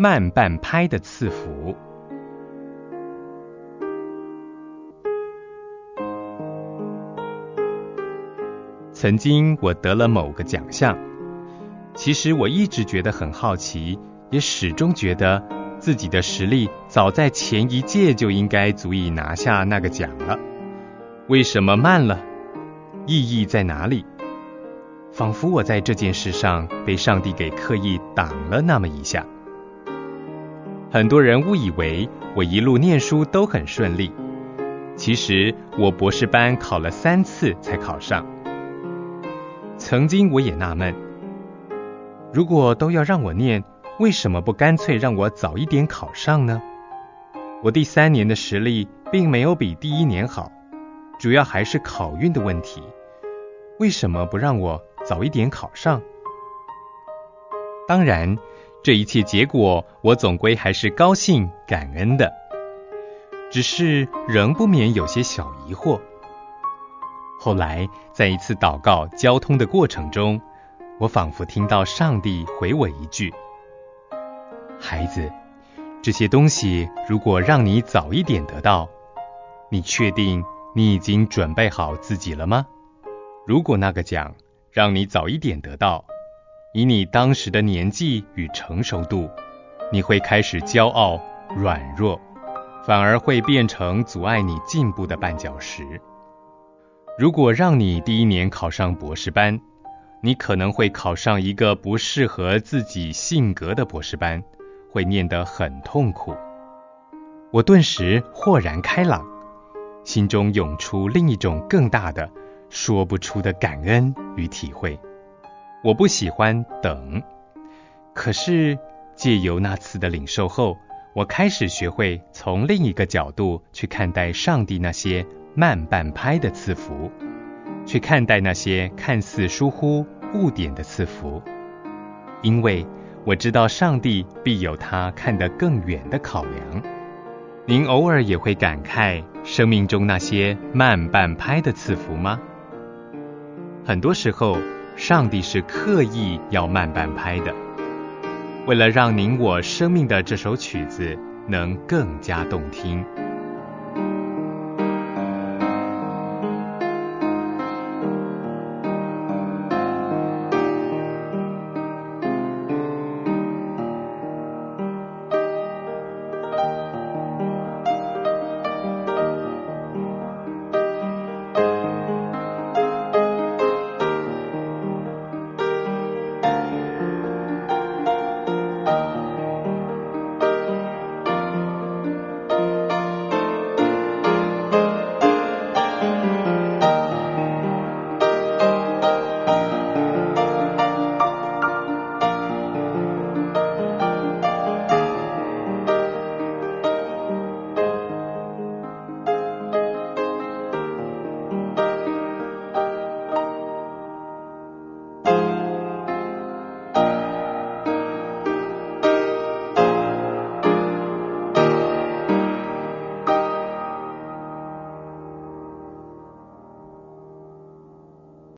慢半拍的赐福。曾经我得了某个奖项，其实我一直觉得很好奇，也始终觉得自己的实力早在前一届就应该足以拿下那个奖了。为什么慢了？意义在哪里？仿佛我在这件事上被上帝给刻意挡了那么一下。很多人误以为我一路念书都很顺利，其实我博士班考了3次才考上。曾经我也纳闷，如果都要让我念，为什么不干脆让我早一点考上呢？我第3年的实力并没有比第1年好，主要还是考运的问题，为什么不让我早一点考上？当然，这一切结果我总归还是高兴感恩的，只是仍不免有些小疑惑。后来在一次祷告交通的过程中，我仿佛听到上帝回我一句：孩子，这些东西如果让你早一点得到，你确定你已经准备好自己了吗？如果那个奖让你早一点得到，以你当时的年纪与成熟度，你会开始骄傲软弱，反而会变成阻碍你进步的绊脚石。如果让你第1年考上博士班，你可能会考上一个不适合自己性格的博士班，会念得很痛苦。我顿时豁然开朗，心中涌出另一种更大的说不出的感恩与体会。我不喜欢等，可是借由那次的领受后，我开始学会从另一个角度去看待上帝那些慢半拍的赐福，去看待那些看似疏忽误点的赐福，因为我知道上帝必有他看得更远的考量。您偶尔也会感慨生命中那些慢半拍的赐福吗？很多时候，上帝是刻意要慢半拍的，为了让您我生命的这首曲子能更加动听。